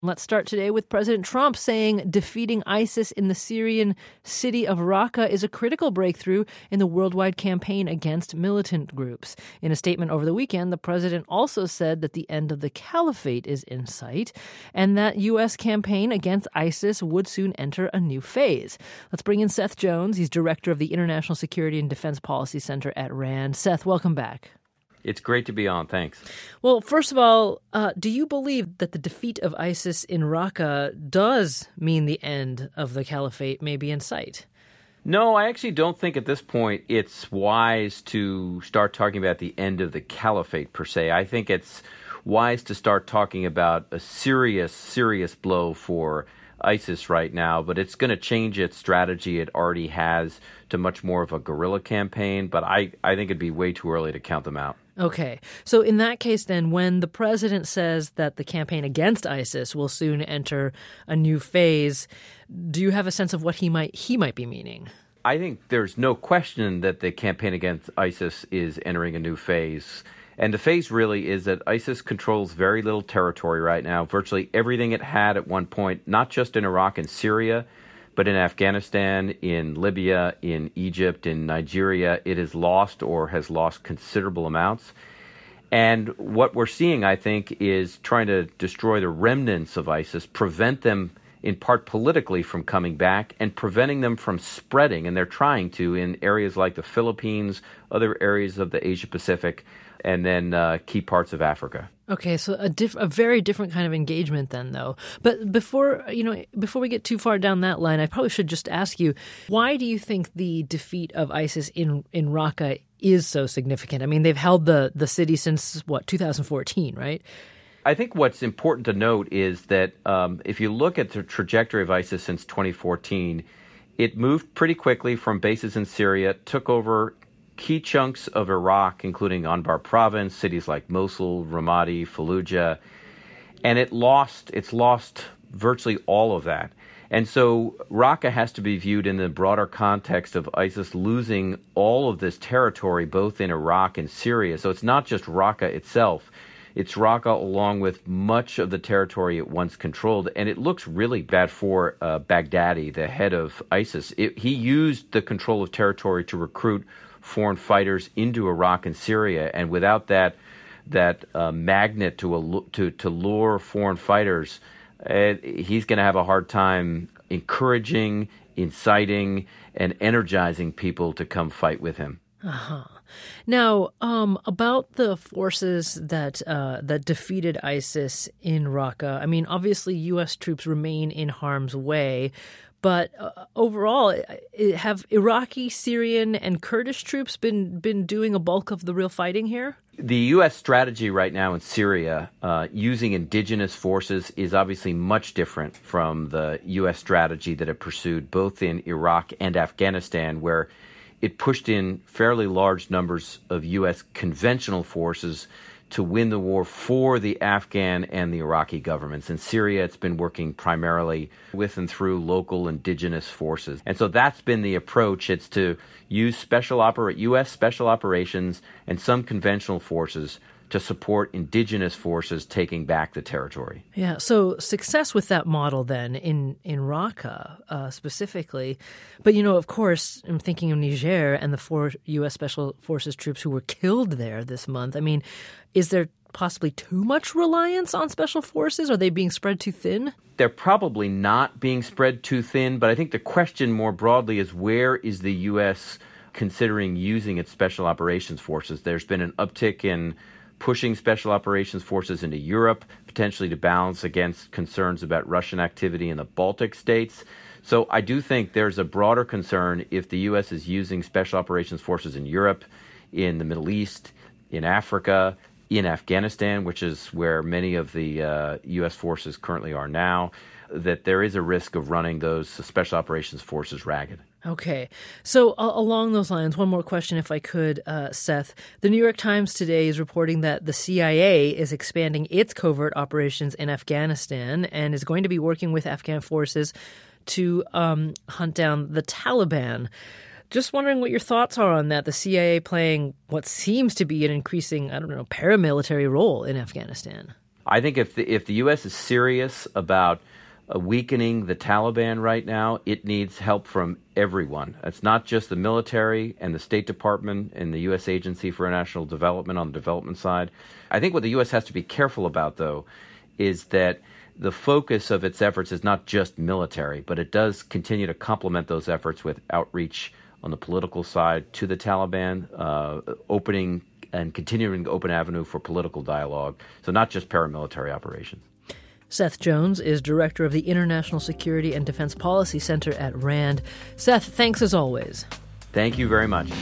Let's start today with President Trump saying defeating ISIS in the Syrian city of Raqqa is a critical breakthrough in the worldwide campaign against militant groups. In a statement over the weekend, the president also said that the end of the caliphate is in sight and that U.S. campaign against ISIS would soon enter a new phase. Let's bring in Seth Jones. He's director of the International Security and Defense Policy Center at RAND. Seth, welcome back. It's great to be on. Thanks. Well, first of all, do you believe that the defeat of ISIS in Raqqa does mean the end of the caliphate may be in sight? No, I actually don't think at this point it's wise to start talking about the end of the caliphate per se. I think it's wise to start talking about a serious blow for ISIS right now, but it's going to change its strategy. It already has to much more of a guerrilla campaign, but I think it'd be way too early to count them out. Okay. So in that case, then, when the president says that the campaign against ISIS will soon enter a new phase, do you have a sense of what he might be meaning? I think there's no question that the campaign against ISIS is entering a new phase. And the phase really is that ISIS controls very little territory right now, virtually everything it had at one point, not just in Iraq and Syria, but in Afghanistan, in Libya, in Egypt, in Nigeria. It has lost or has lost considerable amounts. And what we're seeing, I think, is trying to destroy the remnants of ISIS, prevent them in part politically from coming back and preventing them from spreading. And they're trying to in areas like the Philippines, other areas of the Asia Pacific, and then key parts of Africa. Okay, so a very different kind of engagement then, though. But before we get too far down that line, I probably should just ask you, why do you think the defeat of ISIS in Raqqa is so significant? I mean, they've held the city since, 2014, right? I think what's important to note is that if you look at the trajectory of ISIS since 2014, it moved pretty quickly from bases in Syria, took over key chunks of Iraq, including Anbar province, cities like Mosul, Ramadi, Fallujah, and it's lost virtually all of that. And so Raqqa has to be viewed in the broader context of ISIS losing all of this territory, both in Iraq and Syria. So it's not just Raqqa itself. It's Raqqa along with much of the territory it once controlled. And it looks really bad for Baghdadi, the head of ISIS. He used the control of territory to recruit foreign fighters into Iraq and Syria, and without that magnet to lure foreign fighters, he's going to have a hard time encouraging, inciting, and energizing people to come fight with him. Uh-huh. Now, about the forces that defeated ISIS in Raqqa, I mean, obviously U.S. troops remain in harm's way. But overall, have Iraqi, Syrian, and Kurdish troops been doing a bulk of the real fighting here? The U.S. strategy right now in Syria, using indigenous forces, is obviously much different from the U.S. strategy that it pursued both in Iraq and Afghanistan, where it pushed in fairly large numbers of U.S. conventional forces to win the war for the Afghan and the Iraqi governments. In Syria, it's been working primarily with and through local indigenous forces. And so that's been the approach. It's to use U.S. special operations and some conventional forces to support indigenous forces taking back the territory. Yeah, so success with that model then in Raqqa specifically. But, of course, I'm thinking of Niger and the 4 U.S. Special Forces troops who were killed there this month. I mean, is there possibly too much reliance on special forces? Are they being spread too thin? They're probably not being spread too thin, but I think the question more broadly is where is the U.S. considering using its special operations forces? There's been an uptick in pushing special operations forces into Europe, potentially to balance against concerns about Russian activity in the Baltic states. So I do think there's a broader concern if the U.S. is using special operations forces in Europe, in the Middle East, in Africa, in Afghanistan, which is where many of the U.S. forces currently are now, that there is a risk of running those special operations forces ragged. Okay. So along those lines, one more question, if I could, Seth. The New York Times today is reporting that the CIA is expanding its covert operations in Afghanistan and is going to be working with Afghan forces to hunt down the Taliban. Just wondering what your thoughts are on that, the CIA playing what seems to be an increasing, paramilitary role in Afghanistan. I think if the U.S. is serious about weakening the Taliban right now, it needs help from everyone. It's not just the military and the State Department and the U.S. Agency for International Development on the development side. I think what the U.S. has to be careful about, though, is that the focus of its efforts is not just military, but it does continue to complement those efforts with outreach on the political side to the Taliban, opening and continuing to open avenue for political dialogue. So not just paramilitary operations. Seth Jones is director of the International Security and Defense Policy Center at RAND. Seth, thanks as always. Thank you very much.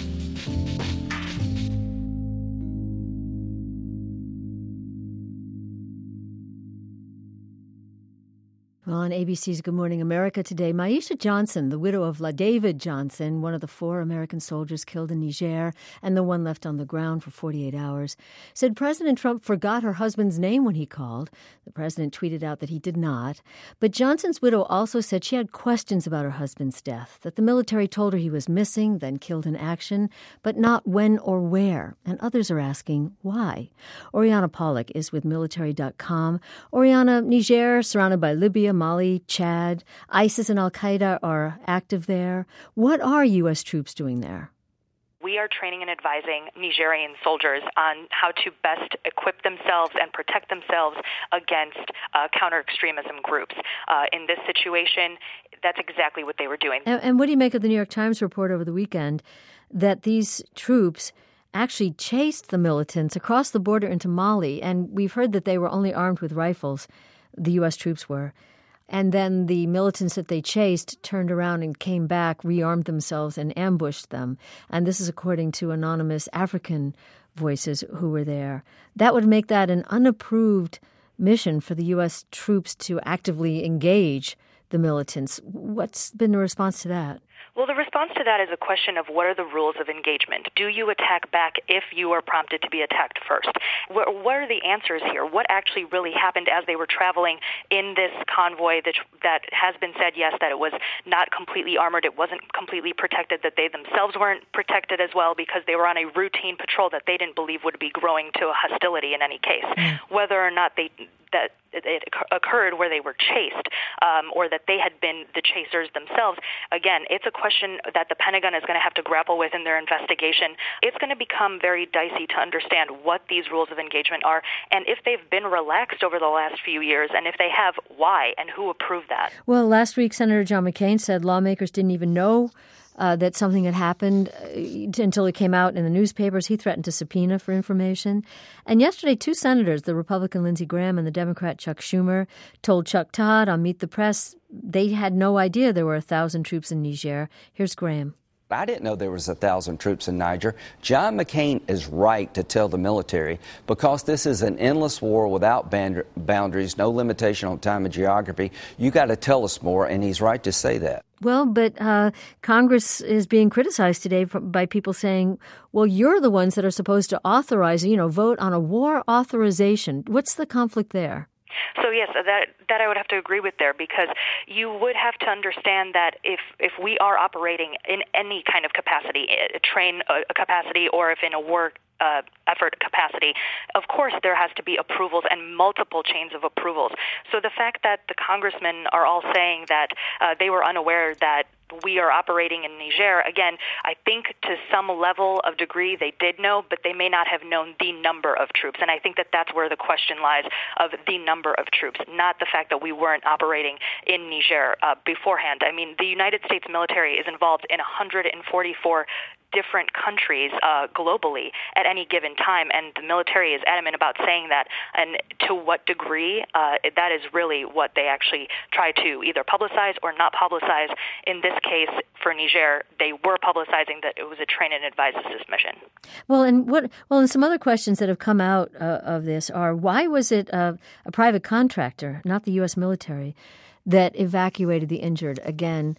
On ABC's Good Morning America today, Maisha Johnson, the widow of LaDavid Johnson, one of the 4 American soldiers killed in Niger and the one left on the ground for 48 hours, said President Trump forgot her husband's name when he called. The president tweeted out that he did not. But Johnson's widow also said she had questions about her husband's death, that the military told her he was missing, then killed in action, but not when or where. And others are asking why. Oriana Pollock is with military.com. Oriana, Niger, surrounded by Libya, Mali, Chad, ISIS and al-Qaeda are active there. What are U.S. troops doing there? We are training and advising Nigerian soldiers on how to best equip themselves and protect themselves against counter-extremism groups. In this situation, that's exactly what they were doing. And what do you make of the New York Times report over the weekend that these troops actually chased the militants across the border into Mali? And we've heard that they were only armed with rifles, the U.S. troops were. And then the militants that they chased turned around and came back, rearmed themselves, and ambushed them. And this is according to anonymous African voices who were there. That would make that an unapproved mission for the U.S. troops to actively engage the militants. What's been the response to that? Well, the response to that is a question of what are the rules of engagement? Do you attack back if you are prompted to be attacked first? What are the answers here? What actually really happened as they were traveling in this convoy that has been said, yes, that it was not completely armored, it wasn't completely protected, that they themselves weren't protected as well because they were on a routine patrol that they didn't believe would be growing to a hostility in any case. Whether or not that it occurred where they were chased or that they had been the chasers themselves, again, it's a question that the Pentagon is going to have to grapple with in their investigation. It's going to become very dicey to understand what these rules of engagement are and if they've been relaxed over the last few years, and if they have, why and who approved that. Well, last week, Senator John McCain said lawmakers didn't even know that something had happened until it came out in the newspapers. He threatened to subpoena for information. And yesterday, 2 senators, the Republican Lindsey Graham and the Democrat Chuck Schumer, told Chuck Todd on Meet the Press they had no idea there were 1,000 troops in Niger. Here's Graham. I didn't know there was 1,000 troops in Niger. John McCain is right to tell the military because this is an endless war without boundaries, no limitation on time and geography. You got to tell us more, and he's right to say that. Well, but Congress is being criticized today by people saying, well, you're the ones that are supposed to authorize, vote on a war authorization. What's the conflict there? So yes, that I would have to agree with there, because you would have to understand that if we are operating in any kind of capacity, a train capacity, or if in a war effort capacity, of course there has to be approvals and multiple chains of approvals. So the fact that the congressmen are all saying that they were unaware that we are operating in Niger, again, I think to some level of degree they did know, but they may not have known the number of troops. And I think that that's where the question lies, of the number of troops, not the fact that we weren't operating in Niger beforehand. I mean, the United States military is involved in 144 different countries globally at any given time, and the military is adamant about saying that. And to what degree, that is really what they actually try to either publicize or not publicize. In this case, for Niger, they were publicizing that it was a train and advise assist mission. Well, and some other questions that have come out of this are, why was it a private contractor, not the U.S. military, that evacuated the injured? Again,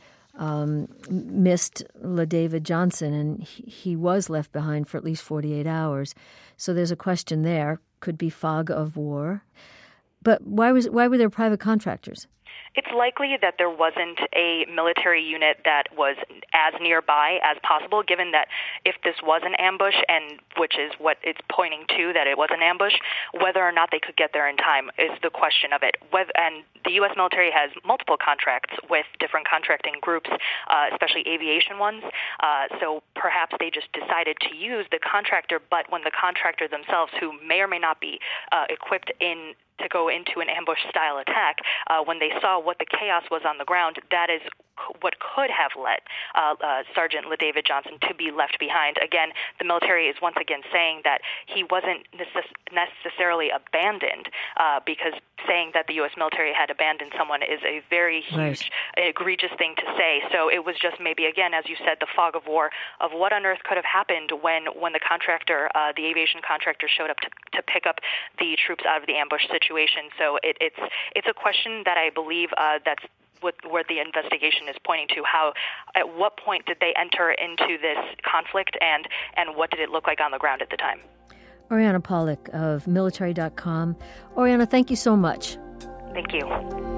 missed LaDavid Johnson, and he was left behind for at least 48 hours. So there's a question there. Could be fog of war. But why were there private contractors? It's likely that there wasn't a military unit that was as nearby as possible, given that if this was an ambush, and which is what it's pointing to, that it was an ambush, whether or not they could get there in time is the question of it. And the U.S. military has multiple contracts with different contracting groups, especially aviation ones. So perhaps they just decided to use the contractor, but when the contractor themselves, who may or may not be equipped to go into an ambush-style attack, when they saw what the chaos was on the ground, that is what could have led Sergeant LaDavid Johnson to be left behind. Again, the military is once again saying that he wasn't necessarily abandoned, because saying that the U.S. military had abandoned someone is a very huge, egregious thing to say. So it was just maybe, again, as you said, the fog of war of what on earth could have happened when the contractor, the aviation contractor, showed up to pick up the troops out of the ambush situation. So it's a question that I believe that's where the investigation is pointing to. At what point did they enter into this conflict, and what did it look like on the ground at the time? Oriana Pollock of military.com. Oriana, thank you so much. Thank you.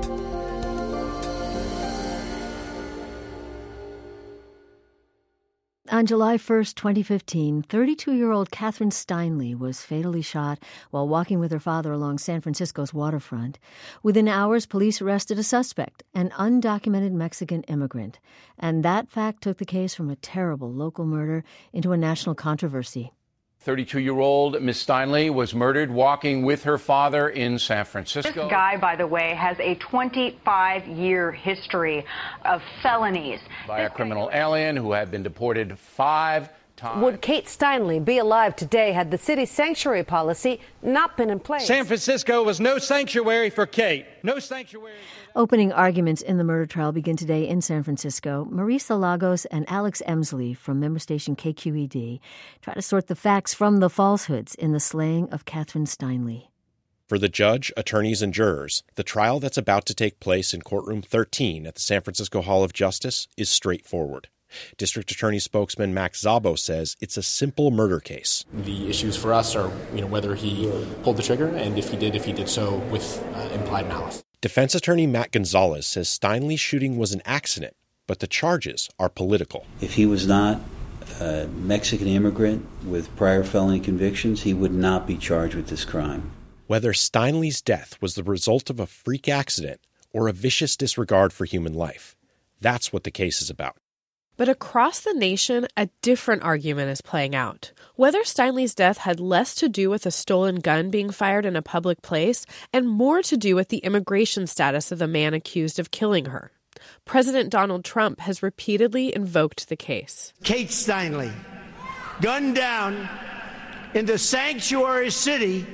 On July 1st, 2015, 32-year-old Catherine Steinle was fatally shot while walking with her father along San Francisco's waterfront. Within hours, police arrested a suspect, an undocumented Mexican immigrant. And that fact took the case from a terrible local murder into a national controversy. 32-year-old Miss Steinle was murdered walking with her father in San Francisco. This guy, by the way, has a 25-year history of felonies. By a criminal alien who had been deported 5 times. Would Kate Steinle be alive today had the city's sanctuary policy not been in place? San Francisco was no sanctuary for Kate. No sanctuary. Opening arguments in the murder trial begin today in San Francisco. Marisa Lagos and Alex Emsley from member station KQED try to sort the facts from the falsehoods in the slaying of Catherine Steinle. For the judge, attorneys, and jurors, the trial that's about to take place in courtroom 13 at the San Francisco Hall of Justice is straightforward. District Attorney spokesman Max Szabo says it's a simple murder case. The issues for us are, whether he pulled the trigger, and if he did so with implied malice. Defense attorney Matt Gonzalez says Steinle's shooting was an accident, but the charges are political. If he was not a Mexican immigrant with prior felony convictions, he would not be charged with this crime. Whether Steinle's death was the result of a freak accident or a vicious disregard for human life, that's what the case is about. But across the nation, a different argument is playing out. Whether Steinle's death had less to do with a stolen gun being fired in a public place and more to do with the immigration status of the man accused of killing her. President Donald Trump has repeatedly invoked the case. Kate Steinle, gunned down in the sanctuary city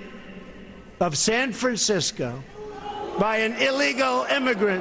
of San Francisco by an illegal immigrant,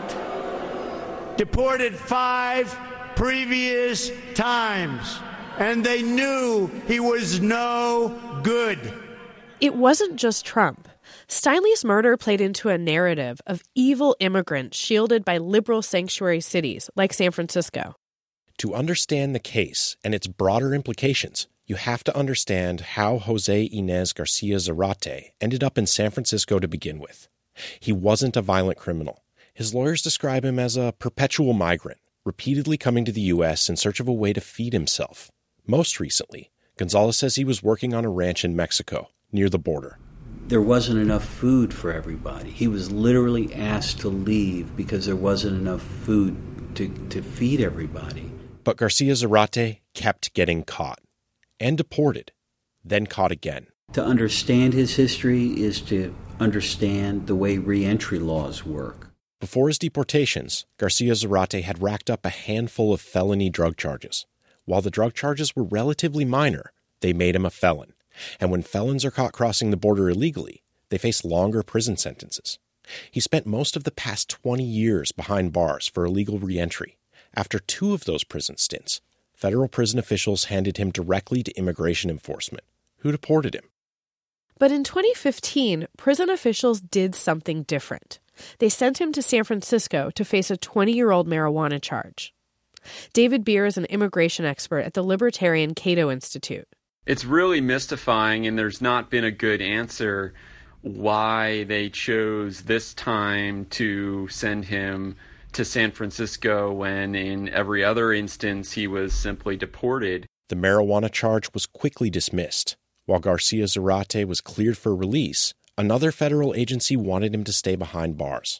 deported 5 previous times, and they knew he was no good. It wasn't just Trump. Steinle's murder played into a narrative of evil immigrants shielded by liberal sanctuary cities like San Francisco. To understand the case and its broader implications, you have to understand how Jose Inez Garcia Zarate ended up in San Francisco to begin with. He wasn't a violent criminal. His lawyers describe him as a perpetual migrant, repeatedly coming to the U.S. in search of a way to feed himself. Most recently, Gonzalez says he was working on a ranch in Mexico, near the border. There wasn't enough food for everybody. He was literally asked to leave because there wasn't enough food to feed everybody. But Garcia Zarate kept getting caught and deported, then caught again. To understand his history is to understand the way reentry laws work. Before his deportations, Garcia Zarate had racked up a handful of felony drug charges. While the drug charges were relatively minor, they made him a felon. And when felons are caught crossing the border illegally, they face longer prison sentences. He spent most of the past 20 years behind bars for illegal reentry. After 2 of those prison stints, federal prison officials handed him directly to immigration enforcement, who deported him. But in 2015, prison officials did something different. They sent him to San Francisco to face a 20-year-old marijuana charge. David Beer is an immigration expert at the Libertarian Cato Institute. It's really mystifying, and there's not been a good answer. why they chose this time to send him to San Francisco when in every other instance he was simply deported. The marijuana charge was quickly dismissed. While Garcia Zarate was cleared for release, another federal agency wanted him to stay behind bars.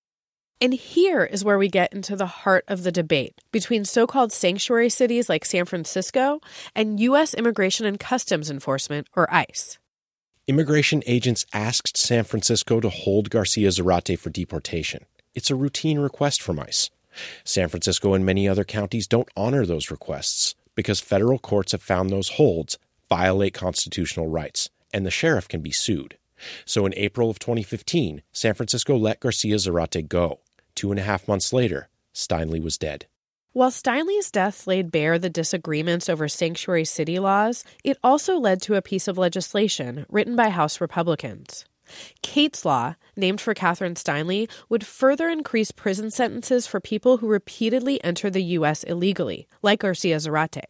And here is where we get into the heart of the debate between so-called sanctuary cities like San Francisco and U.S. Immigration and Customs Enforcement, or ICE. Immigration agents asked San Francisco to hold Garcia Zarate for deportation. It's a routine request from ICE. San Francisco and many other counties don't honor those requests because federal courts have found those holds violate constitutional rights, and the sheriff can be sued. So in April of 2015, San Francisco let Garcia Zarate go. 2.5 months later, Steinle was dead. While Steinle's death laid bare the disagreements over sanctuary city laws, it also led to a piece of legislation written by House Republicans. Kate's Law, named for Catherine Steinle, would further increase prison sentences for people who repeatedly enter the U.S. illegally, like Garcia Zarate.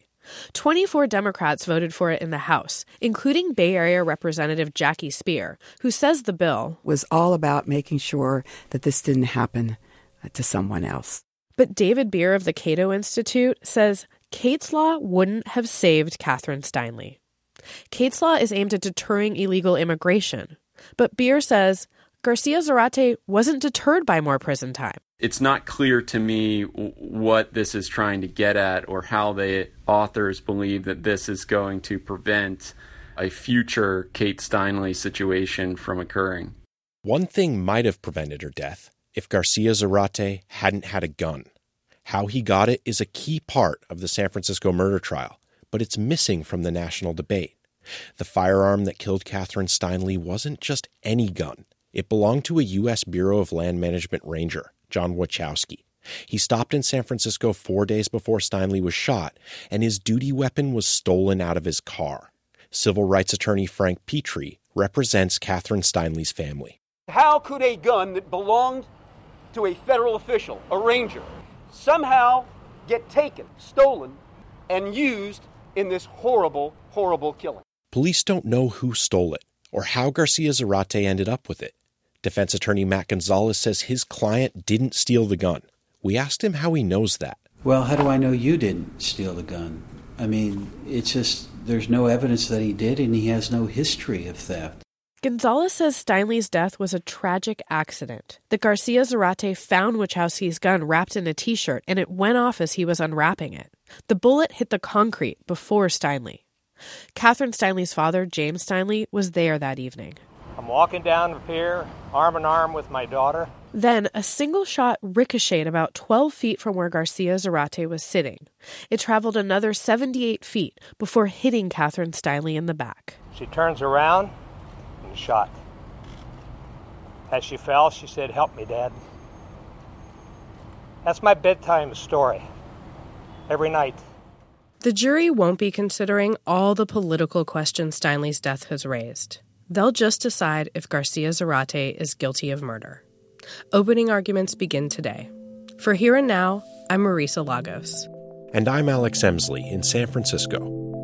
24 Democrats voted for it in the House, including Bay Area Representative Jackie Speer, who says the bill was all about making sure that this didn't happen to someone else. But David Beer of the Cato Institute says Kate's Law wouldn't have saved Catherine Steinle. Kate's Law is aimed at deterring illegal immigration. But Beer says Garcia Zarate wasn't deterred by more prison time. It's not clear to me what this is trying to get at or how the authors believe that this is going to prevent a future Kate Steinle situation from occurring. One thing might have prevented her death if Garcia Zarate hadn't had a gun. How he got it is a key part of the San Francisco murder trial, but it's missing from the national debate. The firearm that killed Catherine Steinle wasn't just any gun. It belonged to a U.S. Bureau of Land Management ranger, John Wachowski. He stopped in San Francisco 4 days before Steinle was shot, and his duty weapon was stolen out of his car. Civil rights attorney Frank Petrie represents Catherine Steinle's family. How could a gun that belonged to a federal official, a ranger, somehow get taken, stolen, and used in this horrible, horrible killing? Police don't know who stole it or how Garcia Zarate ended up with it. Defense attorney Matt Gonzalez says his client didn't steal the gun. We asked him how he knows that. Well, how do I know you didn't steal the gun? I mean, it's just there's no evidence that he did, and he has no history of theft. Gonzalez says Steinle's death was a tragic accident, that Garcia Zarate found Wachowski's gun wrapped in a T-shirt, and it went off as he was unwrapping it. The bullet hit the concrete before Steinle. Catherine Steinle's father, James Steinle, was there that evening. I'm walking down the pier, arm in arm with my daughter. Then a single shot ricocheted about 12 feet from where Garcia Zarate was sitting. It traveled another 78 feet before hitting Catherine Steinle in the back. She turns around and shot. As she fell, she said, "Help me, Dad." That's my bedtime story. Every night. The jury won't be considering all the political questions Steinle's death has raised. They'll just decide if Garcia Zarate is guilty of murder. Opening arguments begin today. For Here and Now, I'm Marisa Lagos. And I'm Alex Emsley in San Francisco.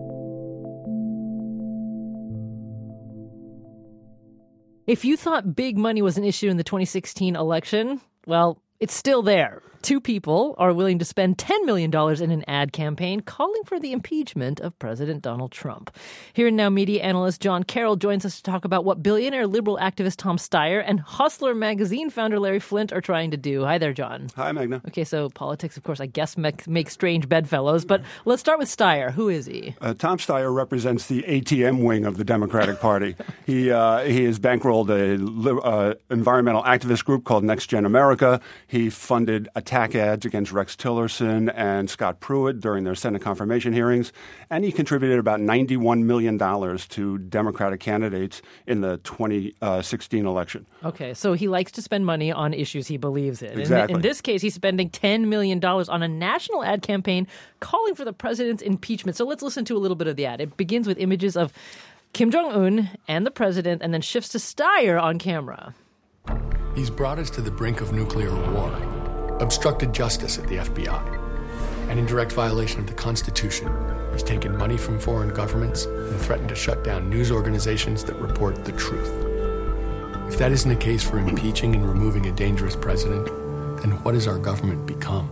If you thought big money was an issue in the 2016 election, well, it's still there. Two people are willing to spend $10 million in an ad campaign calling for the impeachment of President Donald Trump. Here and Now media analyst John Carroll joins us to talk about what billionaire liberal activist Tom Steyer and Hustler magazine founder Larry Flynt are trying to do. Hi there, John. Hi, Magna. Okay, so politics, of course, I guess make strange bedfellows, but let's start with Steyer. Who is he? Tom Steyer represents the ATM wing of the Democratic Party. He has bankrolled an environmental activist group called Next Gen America. He funded attack ads against Rex Tillerson and Scott Pruitt during their Senate confirmation hearings, and he contributed about $91 million to Democratic candidates in the 2016 election. Okay, so he likes to spend money on issues he believes in. Exactly. In this case, he's spending $10 million on a national ad campaign calling for the president's impeachment. So let's listen to a little bit of the ad. It begins with images of Kim Jong-un and the president and then shifts to Steyer on camera. He's brought us to the brink of nuclear war, obstructed justice at the FBI, and in direct violation of the Constitution, he's taken money from foreign governments and threatened to shut down news organizations that report the truth. If that isn't a case for impeaching and removing a dangerous president, then what has our government become?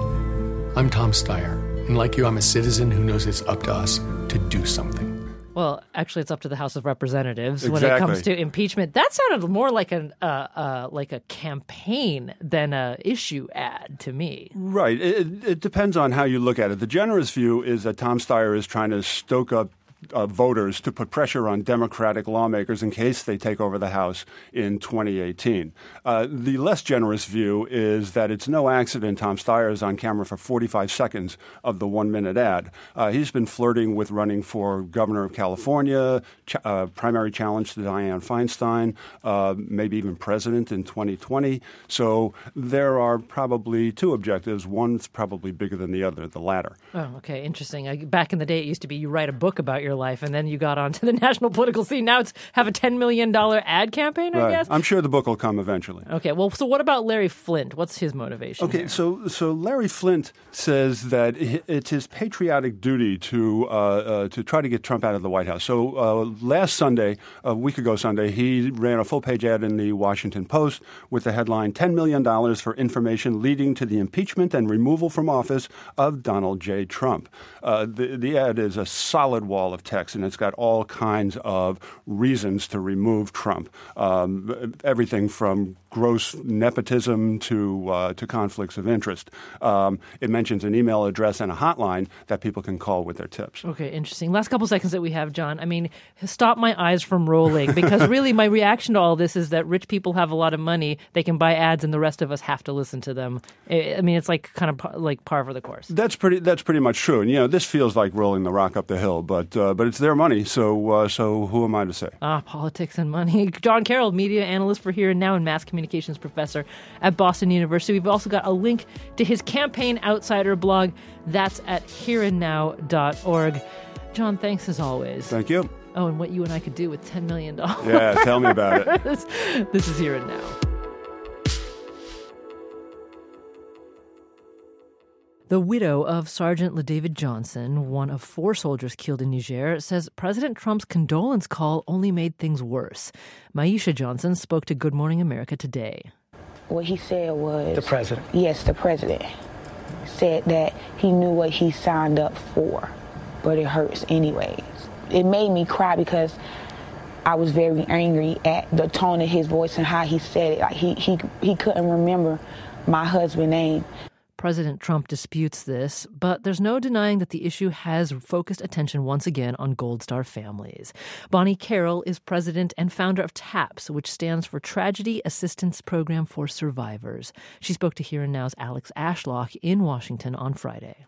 I'm Tom Steyer, and like you, I'm a citizen who knows it's up to us to do something. Well, actually, it's up to the House of Representatives Exactly. when it comes to impeachment. That sounded more like a campaign than a issue ad to me. Right. It depends on how you look at it. The generous view is that Tom Steyer is trying to stoke up voters to put pressure on Democratic lawmakers in case they take over the House in 2018. The less generous view is that it's no accident Tom Steyer is on camera for 45 seconds of the 1-minute ad. He's been flirting with running for governor of California, primary challenge to Dianne Feinstein, maybe even president in 2020. So there are probably two objectives. One's probably bigger than the other, the latter. Oh, okay. Interesting. Back in the day, it used to be you write a book about your life, and then you got onto the national political scene. Now it's have a $10 million ad campaign, I guess? I'm sure the book will come eventually. Okay, well, so what about Larry Flynt? What's his motivation? Okay, here? so Larry Flynt says that it's his patriotic duty to try to get Trump out of the White House. So last Sunday, a week ago Sunday, he ran a full-page ad in the Washington Post with the headline, $10 million for information leading to the impeachment and removal from office of Donald J. Trump. The ad is a solid wall of text, and it's got all kinds of reasons to remove Trump, everything from gross nepotism to conflicts of interest. It mentions an email address and a hotline that people can call with their tips. Okay, interesting. Last couple seconds that we have, John. I mean, stop my eyes from rolling, because really my reaction to all this is that rich people have a lot of money, they can buy ads, and the rest of us have to listen to them. I mean, it's like kind of like par for the course. That's pretty much true. And this feels like rolling the rock up the hill, but it's their money. So who am I to say? Politics and money. John Carroll, media analyst for Here and Now and mass communications professor at Boston University. We've also got a link to his Campaign Outsider blog. That's at hereandnow.org. John, thanks as always. Thank you. Oh, and what you and I could do with $10 million. Yeah, tell me about it. This is Here and Now. The widow of Sergeant LaDavid Johnson, one of 4 soldiers killed in Niger, says President Trump's condolence call only made things worse. Maisha Johnson spoke to Good Morning America today. What he said was... The president? Yes, the president said that he knew what he signed up for, but it hurts anyways. It made me cry because I was very angry at the tone of his voice and how he said it. Like he couldn't remember my husband's name. President Trump disputes this, but there's no denying that the issue has focused attention once again on Gold Star families. Bonnie Carroll is president and founder of TAPS, which stands for Tragedy Assistance Program for Survivors. She spoke to Here and Now's Alex Ashlock in Washington on Friday.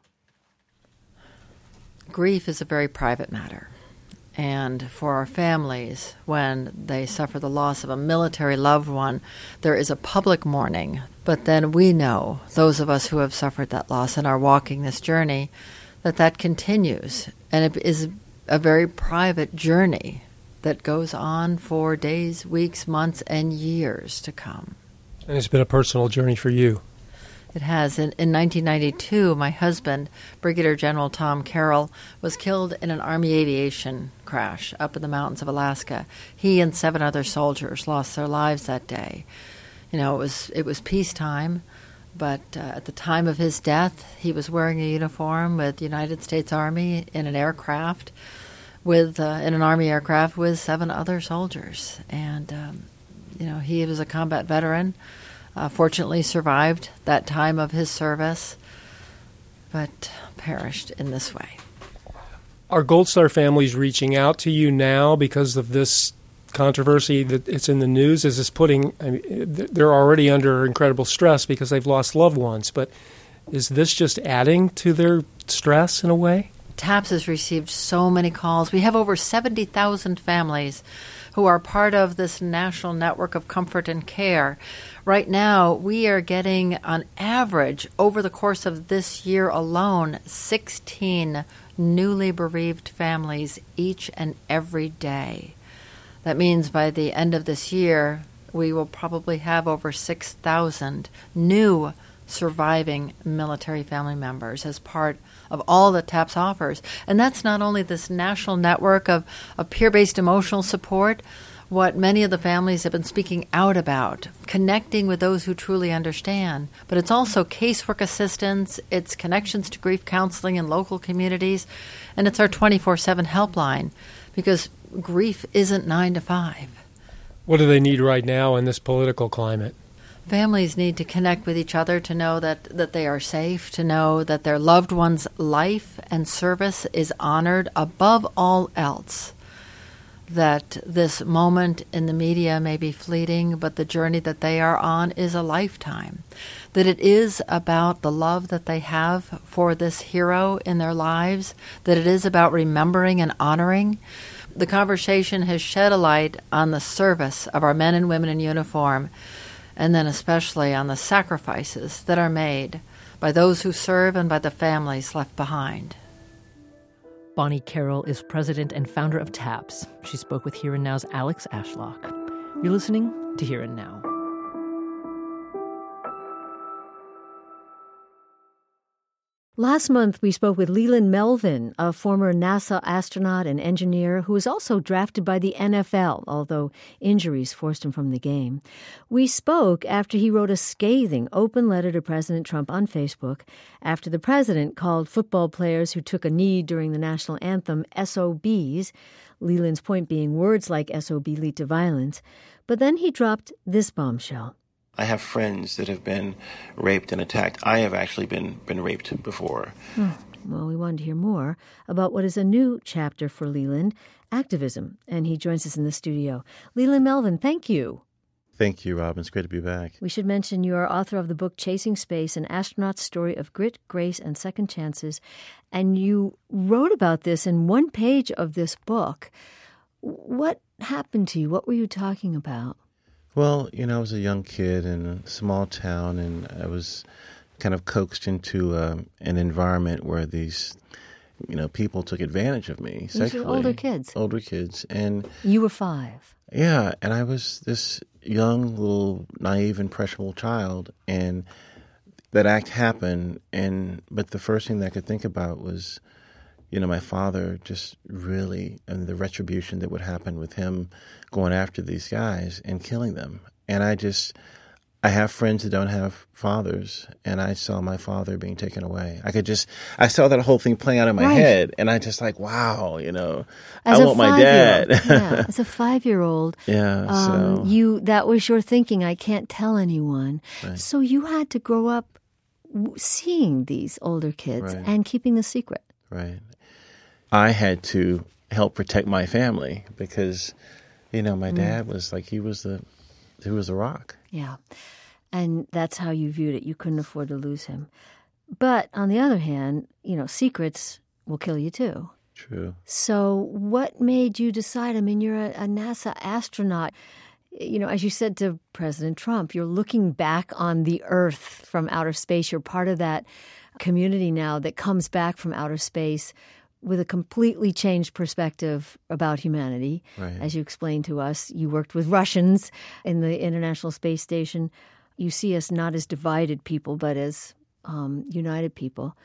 Grief is a very private matter. And for our families, when they suffer the loss of a military loved one, there is a public mourning. But then we know, those of us who have suffered that loss and are walking this journey, that continues. And it is a very private journey that goes on for days, weeks, months, and years to come. And it's been a personal journey for you. It has. In 1992, my husband, Brigadier General Tom Carroll, was killed in an Army aviation crash up in the mountains of Alaska. He and 7 other soldiers lost their lives that day. It was peacetime, but at the time of his death, he was wearing a uniform with the United States Army in an aircraft, in an Army aircraft with 7 other soldiers. And he was a combat veteran. Fortunately survived that time of his service, but perished in this way. Are Gold Star families reaching out to you now because of this controversy that it's in the news? Is this they're already under incredible stress because they've lost loved ones, but is this just adding to their stress in a way? TAPS has received so many calls. We have over 70,000 families who are part of this national network of comfort and care. Right now, we are getting, on average, over the course of this year alone, 16 newly bereaved families each and every day. That means by the end of this year, we will probably have over 6,000 new surviving military family members as part of all that TAPS offers. And that's not only this national network of peer-based emotional support. what many of the families have been speaking out about, connecting with those who truly understand. But it's also casework assistance, it's connections to grief counseling in local communities, and it's our 24/7 helpline, because grief isn't 9 to 5. What do they need right now in this political climate? Families need to connect with each other to know that they are safe, to know that their loved one's life and service is honored above all else, that this moment in the media may be fleeting, but the journey that they are on is a lifetime, that it is about the love that they have for this hero in their lives, that it is about remembering and honoring. The conversation has shed a light on the service of our men and women in uniform, and then especially on the sacrifices that are made by those who serve and by the families left behind. Bonnie Carroll is president and founder of TAPS. She spoke with Here and Now's Alex Ashlock. You're listening to Here and Now. Last month, we spoke with Leland Melvin, a former NASA astronaut and engineer who was also drafted by the NFL, although injuries forced him from the game. We spoke after he wrote a scathing open letter to President Trump on Facebook after the president called football players who took a knee during the national anthem SOBs, Leland's point being words like SOB lead to violence. But then he dropped this bombshell. I have friends that have been raped and attacked. I have actually been raped before. Well, we wanted to hear more about what is a new chapter for Leland, activism, and he joins us in the studio. Leland Melvin, thank you. Thank you, Robin. It's great to be back. We should mention you are author of the book Chasing Space, an astronaut's story of grit, grace, and second chances, and you wrote about this in one page of this book. What happened to you? What were you talking about? Well, I was a young kid in a small town, and I was kind of coaxed into an environment where these, people took advantage of me sexually. These were older kids. Older kids. And you were 5. Yeah, and I was this young, little, naive, impressionable child, and that act happened, but the first thing that I could think about was, my father just really, and the retribution that would happen with him going after these guys and killing them. And I have friends that don't have fathers, and I saw my father being taken away. I saw that whole thing playing out in my head, and I just like, wow, I want my dad. Yeah, as a 5-year-old, that was your thinking, I can't tell anyone. Right. So you had to grow up seeing these older kids and keeping the secret. Right. I had to help protect my family because, my dad was like, he was a rock. Yeah. And that's how you viewed it. You couldn't afford to lose him. But on the other hand, secrets will kill you too. True. So what made you decide? I mean, you're a NASA astronaut. As you said to President Trump, you're looking back on the Earth from outer space. You're part of that community now that comes back from outer space with a completely changed perspective about humanity. Right. As you explained to us, you worked with Russians in the International Space Station. You see us not as divided people, but as united people.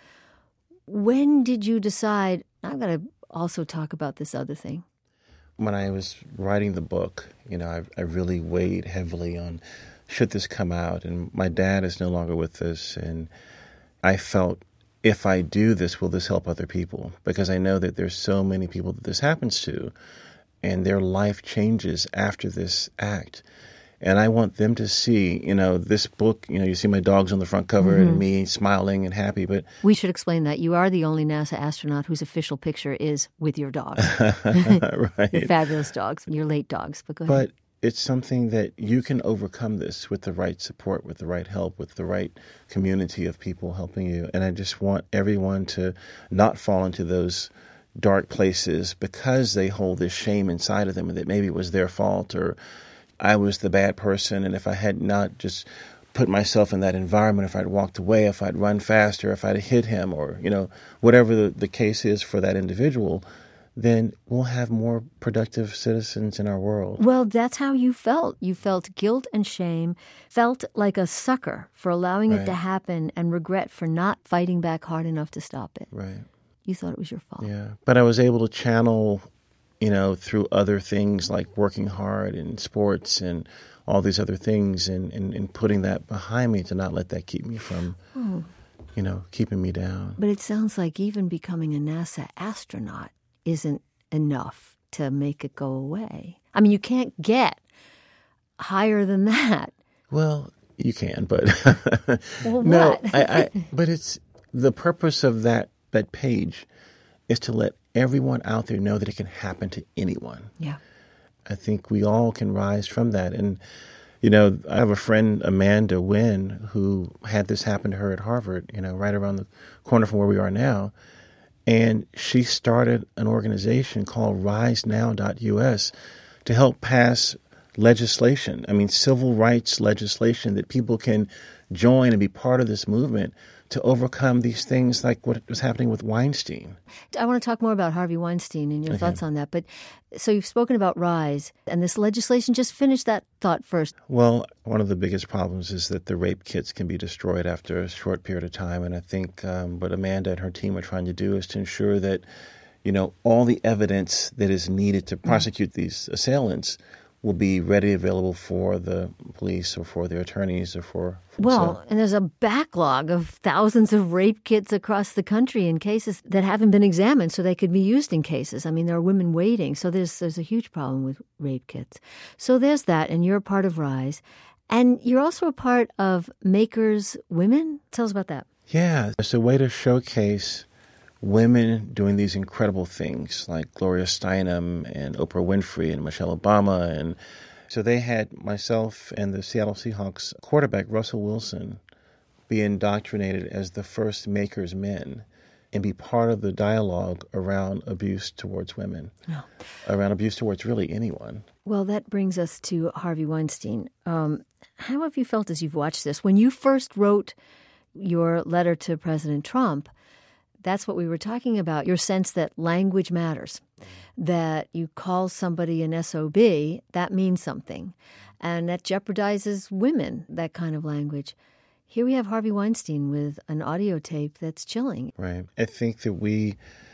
When did you decide, I've got to also talk about this other thing? When I was writing the book, I really weighed heavily on, should this come out? And my dad is no longer with us, and I felt, if I do this, will this help other people? Because I know that there's so many people that this happens to, and their life changes after this act. And I want them to see, this book, you see my dogs on the front cover and me smiling and happy. But we should explain that. You are the only NASA astronaut whose official picture is with your dogs. Right. Your fabulous dogs, your late dogs. But go ahead. But it's something that you can overcome this with the right support, with the right help, with the right community of people helping you. And I just want everyone to not fall into those dark places because they hold this shame inside of them and that maybe it was their fault or I was the bad person. And if I had not just put myself in that environment, if I'd walked away, if I'd run faster, if I'd hit him or, whatever the case is for that individual, then we'll have more productive citizens in our world. Well, that's how you felt. You felt guilt and shame, felt like a sucker for allowing it to happen, and regret for not fighting back hard enough to stop it. Right. You thought it was your fault. Yeah. But I was able to channel through other things like working hard in sports and all these other things, and putting that behind me to not let that keep me from, keeping me down. But it sounds like even becoming a NASA astronaut isn't enough to make it go away. I mean, you can't get higher than that. Well, you can, but well, no, what? but it's the purpose of that page is to let everyone out there know that it can happen to anyone. Yeah. I think we all can rise from that. And, I have a friend, Amanda Wynn, who had this happen to her at Harvard, right around the corner from where we are now. And she started an organization called RiseNow.us to help pass legislation, civil rights legislation that people can join and be part of this movement to overcome these things like what was happening with Weinstein. I want to talk more about Harvey Weinstein and your thoughts on that. But so you've spoken about Rise and this legislation. Just finish that thought first. Well, one of the biggest problems is that the rape kits can be destroyed after a short period of time. And I think what Amanda and her team are trying to do is to ensure that, all the evidence that is needed to prosecute these assailants will be ready available for the police or for their attorneys or for and there's a backlog of thousands of rape kits across the country in cases that haven't been examined so they could be used in cases. There are women waiting. So there's a huge problem with rape kits. So there's that, and you're a part of Rise. And you're also a part of Makers Women. Tell us about that. Yeah, it's a way to showcase women doing these incredible things like Gloria Steinem and Oprah Winfrey and Michelle Obama. And so they had myself and the Seattle Seahawks quarterback, Russell Wilson, be indoctrinated as the first Makers Men and be part of the dialogue around abuse towards women, around abuse towards really anyone. Well, that brings us to Harvey Weinstein. How have you felt as you've watched this? When you first wrote your letter to President Trump, that's what we were talking about, your sense that language matters, that you call somebody an SOB, that means something, and that jeopardizes women, that kind of language. Here we have Harvey Weinstein with an audio tape that's chilling. Right. I think that we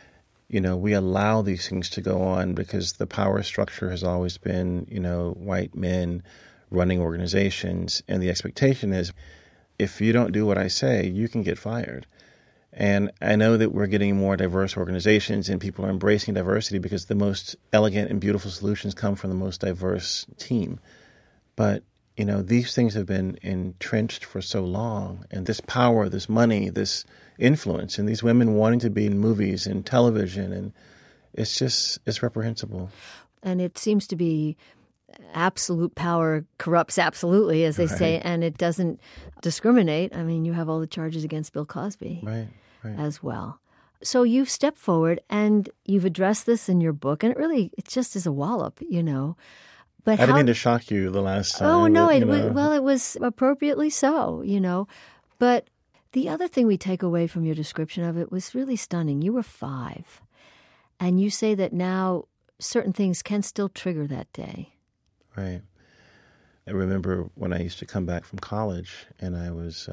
allow these things to go on because the power structure has always been, white men running organizations, and the expectation is if you don't do what I say, you can get fired. And I know that we're getting more diverse organizations and people are embracing diversity because the most elegant and beautiful solutions come from the most diverse team. But, these things have been entrenched for so long. And this power, this money, this influence, and these women wanting to be in movies and television, and it's reprehensible. And it seems to be absolute power corrupts absolutely, as they say, and it doesn't discriminate. You have all the charges against Bill Cosby. Right. As well. So you've stepped forward and you've addressed this in your book, and it just is a wallop, But I didn't mean to shock you the last time. Oh, no, it was appropriately so, But the other thing we take away from your description of it was really stunning. You were 5, and you say that now certain things can still trigger that day. Right. I remember when I used to come back from college and I was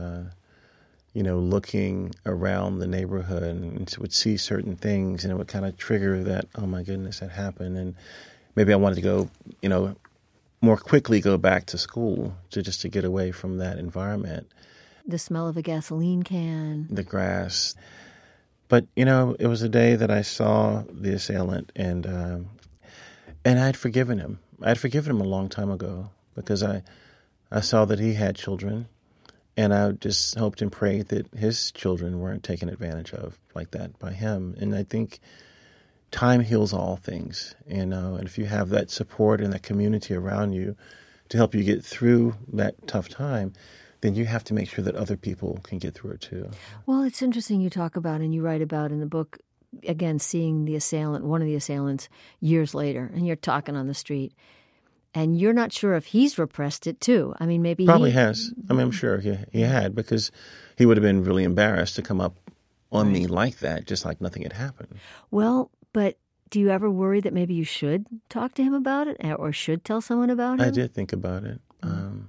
looking around the neighborhood and would see certain things, and it would kind of trigger that, oh my goodness, that happened. And maybe I wanted to go, more quickly go back to school to get away from that environment. The smell of a gasoline can. The grass. But, it was a day that I saw the assailant and I'd forgiven him. I'd forgiven him a long time ago because I saw that he had children. And I just hoped and prayed that his children weren't taken advantage of like that by him. And I think time heals all things, and if you have that support and that community around you to help you get through that tough time, then you have to make sure that other people can get through it too. Well, it's interesting you talk about and you write about in the book, again, seeing the assailant, one of the assailants, years later, and you're talking on the street. And you're not sure if he's repressed it, too. Maybe Probably has. I'm sure he had, because he would have been really embarrassed to come up on me like that, just like nothing had happened. Well, but do you ever worry that maybe you should talk to him about it or should tell someone about him? I did think about it. I'm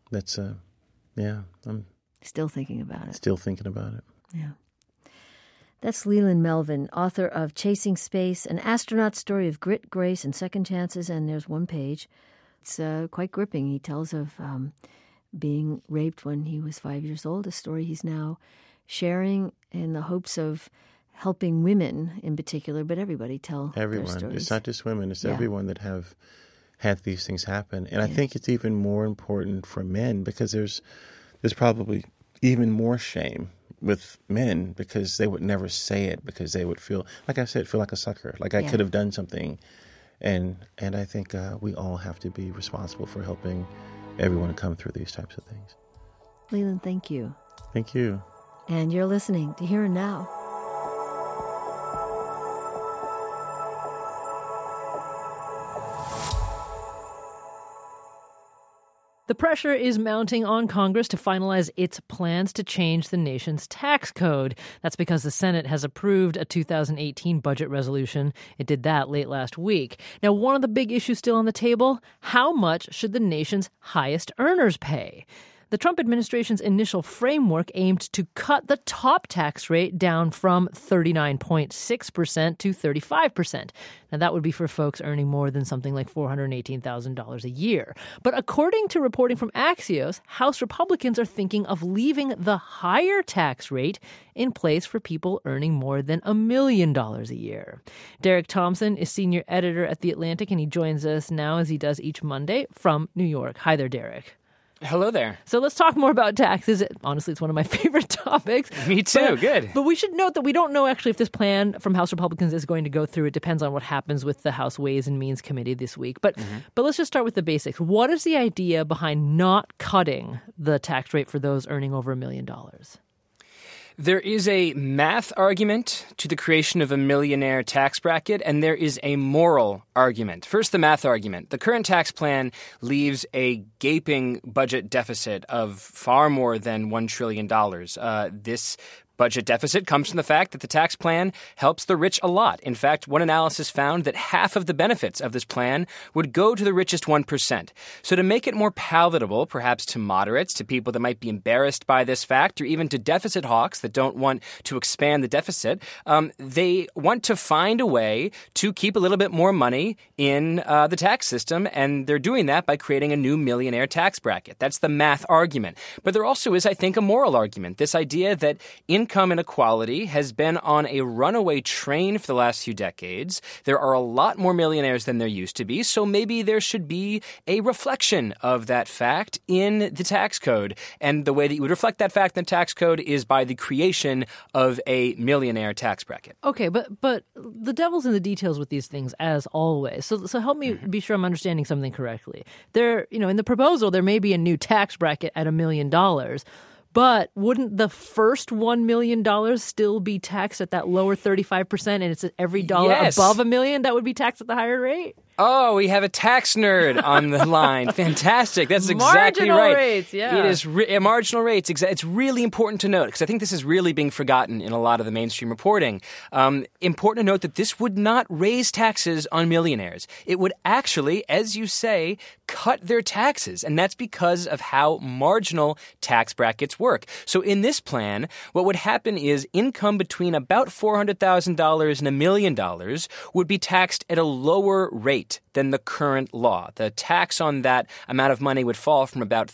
still thinking about it. Still thinking about it. Yeah. That's Leland Melvin, author of Chasing Space, an astronaut's story of grit, grace, and second chances, and there's one page. It's quite gripping. He tells of being raped when he was 5 years old, a story he's now sharing in the hopes of helping women in particular, but everybody tell everyone. Their stories. It's not just women, it's everyone that have had these things happen. And I think it's even more important for men because there's probably even more shame with men because they would never say it because they would feel, like I said, feel like a sucker, like I could have done something. And I think we all have to be responsible for helping everyone come through these types of things. Leland, thank you. Thank you. And you're listening to Here and Now. The pressure is mounting on Congress to finalize its plans to change the nation's tax code. That's because the Senate has approved a 2018 budget resolution. It did that late last week. Now, one of the big issues still on the table, how much should the nation's highest earners pay? The Trump administration's initial framework aimed to cut the top tax rate down from 39.6% to 35%. Now, that would be for folks earning more than something like $418,000 a year. But according to reporting from Axios, House Republicans are thinking of leaving the higher tax rate in place for people earning more than $1 million a year. Derek Thompson is senior editor at The Atlantic, and he joins us now, as he does each Monday, from New York. Hi there, Derek. Hello there. So let's talk more about taxes. Honestly, it's one of my favorite topics. Me too. Good. But we should note that we don't know actually if this plan from House Republicans is going to go through. It depends on what happens with the House Ways and Means Committee this week. But let's just start with the basics. What is the idea behind not cutting the tax rate for those earning over $1 million? There is a math argument to the creation of a millionaire tax bracket, and there is a moral argument. First, the math argument. The current tax plan leaves a gaping budget deficit of far more than $1 trillion. This budget deficit comes from the fact that the tax plan helps the rich a lot. In fact, one analysis found that half of the benefits of this plan would go to the richest 1%. So to make it more palatable, perhaps to moderates, to people that might be embarrassed by this fact, or even to deficit hawks that don't want to expand the deficit, they want to find a way to keep a little bit more money in the tax system, and they're doing that by creating a new millionaire tax bracket. That's the math argument. But there also is, I think, a moral argument. This idea that income inequality has been on a runaway train for the last few decades. There are a lot more millionaires than there used to be, so maybe there should be a reflection of that fact in the tax code. And the way that you would reflect that fact in the tax code is by the creation of a millionaire tax bracket. Okay, but the devil's in the details with these things, as always. So help me be sure I'm understanding something correctly. In the proposal, there may be a new tax bracket at $1 million. But wouldn't the first $1 million still be taxed at that lower 35%, and it's every dollar above $1 million that would be taxed at the higher rate? Oh, we have a tax nerd on the line. Fantastic. That's exactly marginal right. Rates, yeah. It is marginal rates. It's really important to note, because I think this is really being forgotten in a lot of the mainstream reporting. Important to note that this would not raise taxes on millionaires. It would actually, as you say, cut their taxes. And that's because of how marginal tax brackets work. So in this plan, what would happen is income between about $400,000 and $1 million would be taxed at a lower rate than the current law. The tax on that amount of money would fall from about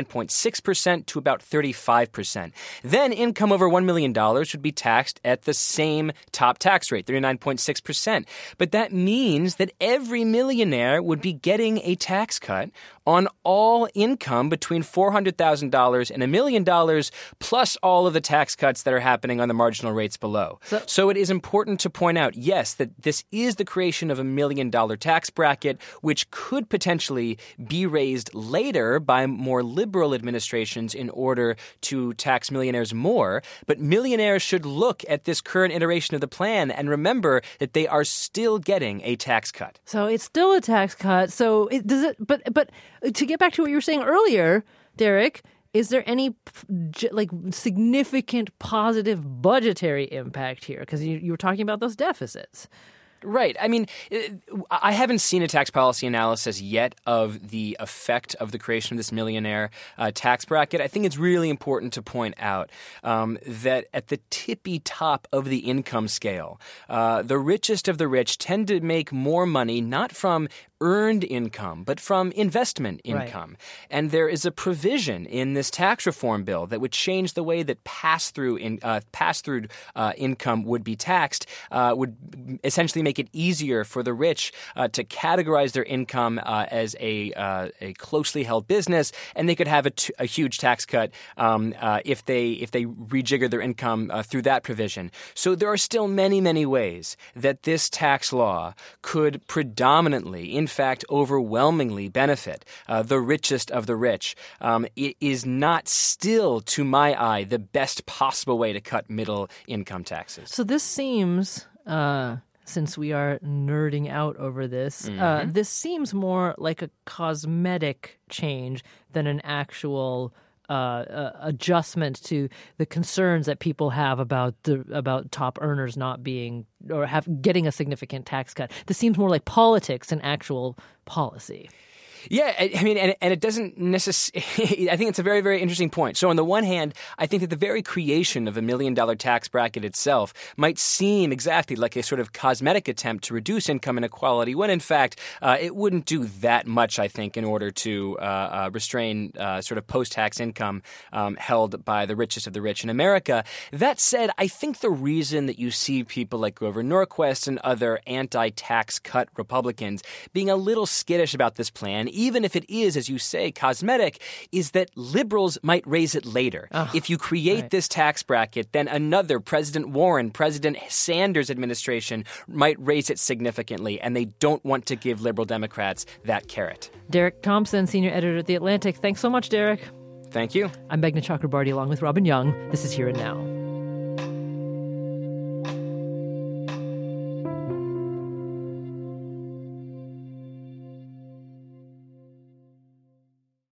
39.6% to about 35%. Then income over $1 million would be taxed at the same top tax rate, 39.6%. But that means that every millionaire would be getting a tax cut on all income between $400,000 and $1 million, plus all of the tax cuts that are happening on the marginal rates below. So it is important to point out, yes, that this is the creation of $1 million tax bracket, which could potentially be raised later by more liberal administrations in order to tax millionaires more. But millionaires should look at this current iteration of the plan and remember that they are still getting a tax cut. So it's still a tax cut. So but to get back to what you were saying earlier, Derek, is there any significant positive budgetary impact here? Because you were talking about those deficits. Right. I mean, I haven't seen a tax policy analysis yet of the effect of the creation of this millionaire tax bracket. I think it's really important to point out that at the tippy top of the income scale, the richest of the rich tend to make more money not from earned income, but from investment income. Right. And there is a provision in this tax reform bill that would change the way that pass-through income would be taxed, would essentially make it easier for the rich to categorize their income as a closely held business, and they could have a huge tax cut if they rejigger their income through that provision. So there are still many, many ways that this tax law could predominantly, in fact, overwhelmingly benefit the richest of the rich. It is not still, to my eye, the best possible way to cut middle income taxes. So this seems, since we are nerding out over this, this seems more like a cosmetic change than an actual adjustment to the concerns that people have about top earners not being or getting a significant tax cut. This seems more like politics than actual policy. Yeah, I mean, and it doesn't necessarily – I think it's a very, very interesting point. So on the one hand, I think that the very creation of $1 million tax bracket itself might seem exactly like a sort of cosmetic attempt to reduce income inequality when, in fact, it wouldn't do that much, I think, in order to restrain sort of post-tax income held by the richest of the rich in America. That said, I think the reason that you see people like Grover Norquist and other anti-tax cut Republicans being a little skittish about this plan, even if it is, as you say, cosmetic, is that liberals might raise it later. If you create this tax bracket, then another President Warren, President Sanders administration might raise it significantly, and they don't want to give liberal Democrats that carrot. Derek Thompson, senior editor at The Atlantic. Thanks so much, Derek. Thank you. I'm Meghna Chakrabarty along with Robin Young. This is Here and Now.